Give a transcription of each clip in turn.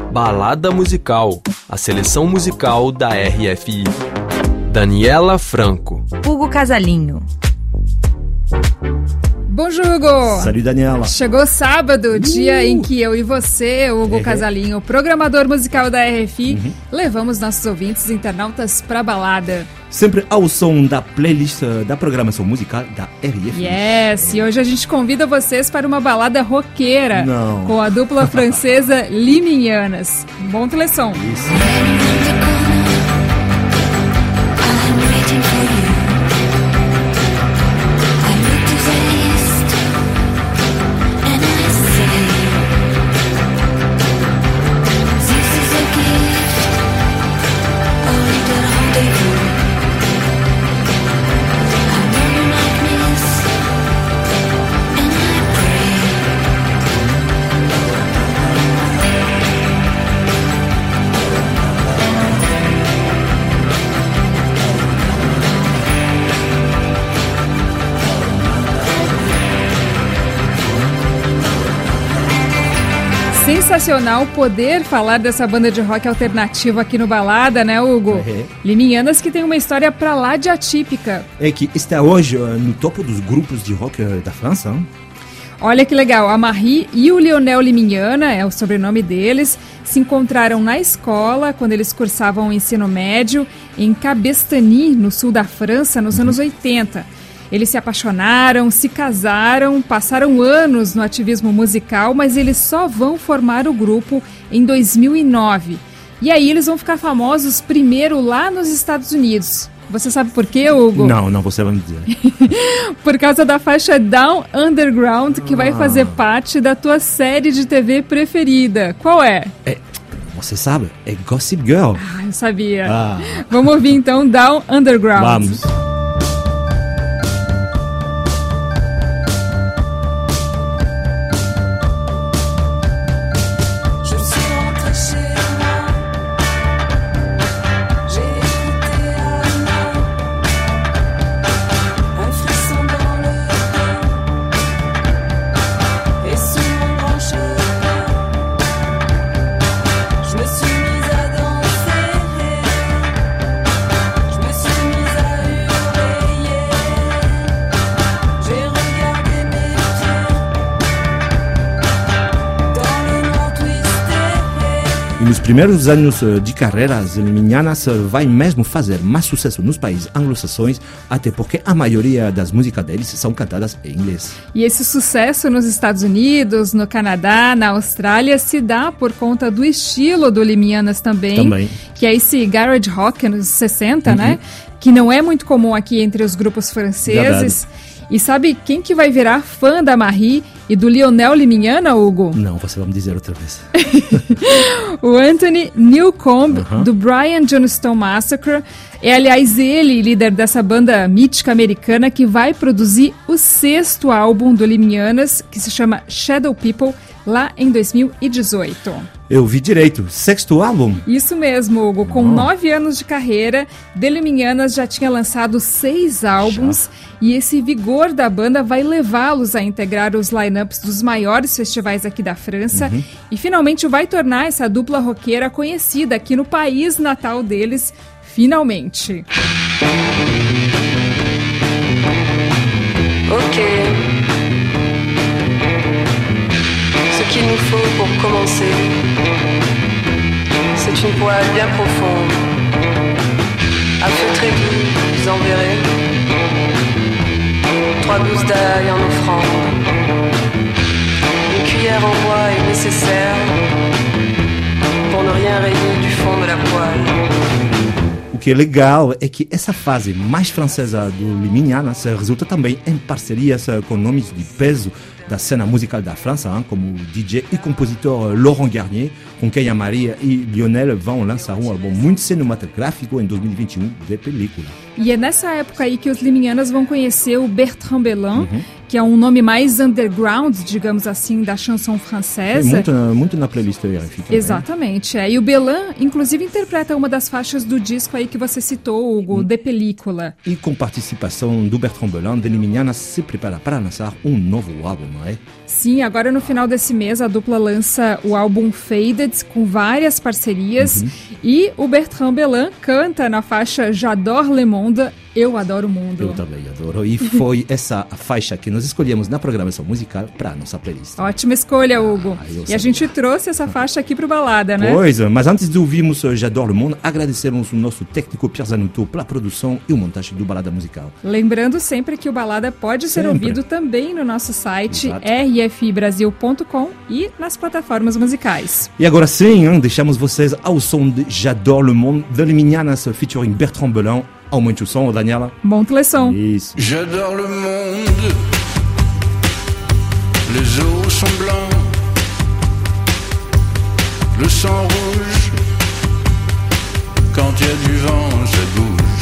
Balada Musical, a seleção musical da RFI. Daniela Franco. Hugo Casalinho. Bonjour, Hugo! Salut, Daniela! Chegou sábado, dia em que eu e você, Hugo Casalinho, programador musical da RFI, levamos nossos ouvintes internautas pra balada. Sempre ao som da playlist da programação musical da RFI. Yes! E hoje a gente convida vocês para uma balada roqueira com a dupla francesa Limignanas. Bom telesom! Isso. Sensacional poder falar dessa banda de rock alternativo aqui no Balada, né, Hugo? Limignanas, que tem uma história pra lá de atípica. É que está hoje no topo dos grupos de rock da França. Hein? Olha que legal, a Marie e o Lionel Limignana, é o sobrenome deles, se encontraram na escola quando eles cursavam o ensino médio em Cabestany, no sul da França, nos anos 80. Eles se apaixonaram, se casaram, passaram anos no ativismo musical, mas eles só vão formar o grupo em 2009. E aí eles vão ficar famosos primeiro lá nos Estados Unidos. Você sabe por quê, Hugo? Não, você vai me dizer. Por causa da faixa Down Underground, que vai fazer parte da tua série de TV preferida. Qual é? Você sabe, é Gossip Girl. Eu sabia. Vamos ouvir então Down Underground. Vamos. E nos primeiros anos de carreira, as Limignanas vai mesmo fazer mais sucesso nos países anglo-saxões, até porque a maioria das músicas deles são cantadas em inglês. E esse sucesso nos Estados Unidos, no Canadá, na Austrália, se dá por conta do estilo do Limignanas também. Que é esse garage rock anos 60, né? Que não é muito comum aqui entre os grupos franceses. Verdade. E sabe quem que vai virar fã da Marie e do Lionel Limignana, Hugo? Não, você vai me dizer outra vez. O Anthony Newcomb, do Brian Johnstone Massacre. É, aliás, ele, líder dessa banda mítica americana, que vai produzir o 6º álbum do Limignanas, que se chama Shadow People, lá em 2018. Eu vi direito, 6º álbum? Isso mesmo, Hugo. Com 9 anos de carreira, The Limignanas já tinha lançado 6 álbuns e esse vigor da banda vai levá-los a integrar os line-ups dos maiores festivais aqui da França e finalmente vai tornar essa dupla roqueira conhecida aqui no país natal deles, finalmente. Ok. Ce qu'il nous faut pour commencer, c'est une poêle bien profonde, à feu très doux, vous en verrez, 3 gousses d'ail en offrande, une cuillère en bois est nécessaire pour ne rien rayer du fond de la poêle. O que é legal é que essa fase mais francesa do Limignanas resulta também em parcerias com nomes de peso da cena musical da França, como o DJ e compositor Laurent Garnier, com quem a Maria e Lionel vão lançar um álbum muito cinematográfico em 2021 de película. E é nessa época aí que os Limignanas vão conhecer o Bertrand Belin, que é um nome mais underground, digamos assim, da chanson francesa. Muito na playlist da RFI também. Exatamente. E o Belin, inclusive, interpreta uma das faixas do disco aí que você citou, Hugo, De Película. E com participação do Bertrand Belin, de Liminiana se prepara para lançar um novo álbum, não é? Sim, agora no final desse mês a dupla lança o álbum Faded, com várias parcerias, e o Bertrand Belin canta na faixa J'adore le monde, Eu Adoro o Mundo. Eu também adoro. E foi essa a faixa que nós escolhemos na programação musical para a nossa playlist. Ótima escolha, Hugo. E a gente trouxe essa faixa aqui para o Balada, né? Pois, mas antes de ouvirmos J'adore le monde, agradecemos o nosso técnico Pierre Zanotto pela produção e o montagem do Balada Musical. Lembrando sempre que o Balada pode ser ouvido também no nosso site rfibrasil.com e nas plataformas musicais. E agora sim, deixamos vocês ao som de J'adore le monde, de Liminianas featuring Bertrand Belin. Aumente o som, Daniela. Monte le son. Isso. J'adore le monde. Les eaux sont blancs. Le sang rouge. Quand il y a du vent, ça bouge.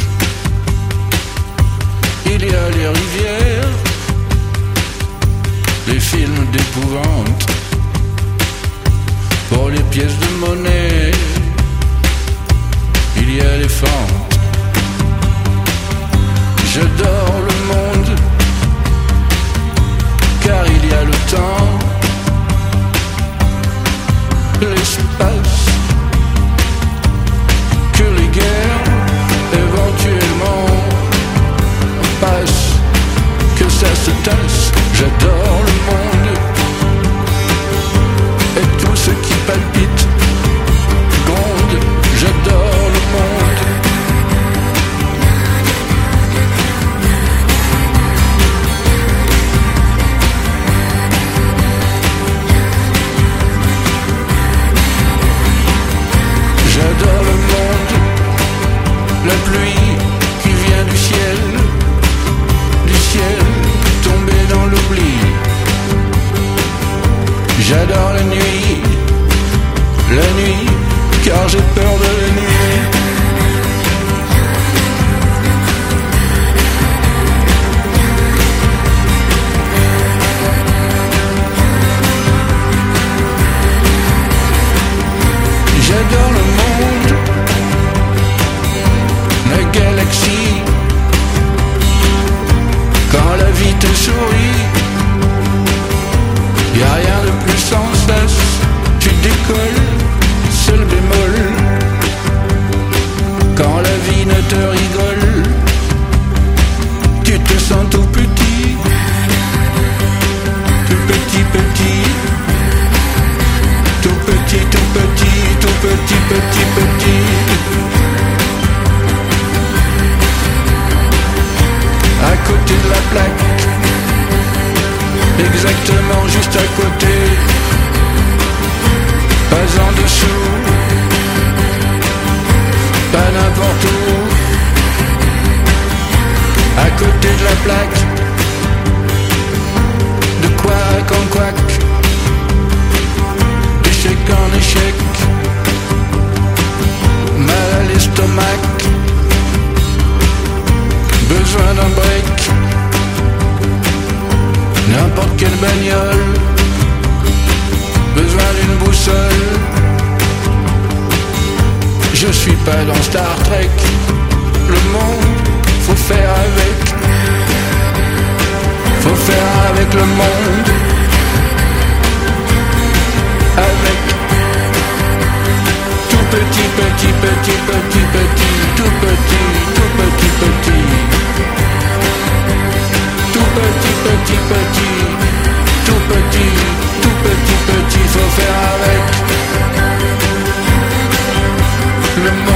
Il y a les rivières. Les films d'épouvante. Pour les pièces de monnaie. Il y a les fentes. J'adore le monde, car il y a le temps, l'espace, que les guerres éventuellement passent, que ça se tasse. J'adore le monde, et tout ce qui palpite, gronde. J'adore le monde. J'adore le monde, la pluie qui vient du ciel tombé dans l'oubli. J'adore la nuit, car j'ai peur de la nuit. J'adore le monde, la galaxie, quand la vie te sourit, y a rien de plus sans cesse, tu décolles, seul bémol, quand la vie ne te rigole, tu te sens tout petit, tout petit, petit. Tout petit, tout petit, tout petit, petit, petit. À côté de la plaque, exactement juste à côté, pas en dessous, pas n'importe où. À côté de la plaque, de couac en couac, d'échec en échec, mal à l'estomac, besoin d'un break, n'importe quelle bagnole, besoin d'une boussole. Je suis pas dans Star Trek, le monde, faut faire avec, faut faire avec le monde. Avec tout petit, petit, petit, petit, petit, tout petit, tout petit, petit, tout petit, petit, petit, tout petit, tout petit, petit, faut faire avec le monde.